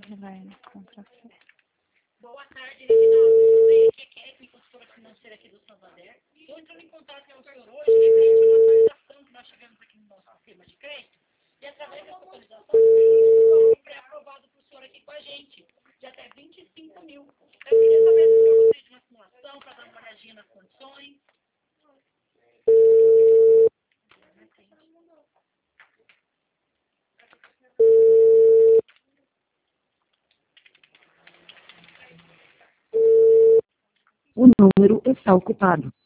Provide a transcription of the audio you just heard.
Elaine, contra fé. Boa tarde, Reginaldo. Aqui é Kelly, consultora financeira aqui do Santander. Estou entrando em contato com o senhor hoje, referente a uma atualização que nós tivemos aqui no nosso sistema de crédito. E através dessa atualização, foi pré-aprovado para o senhor aqui com a gente, de até 25 mil. Eu queria saber se o senhor gostaria de uma simulação para dar uma olhadinha nas condições. O número está ocupado.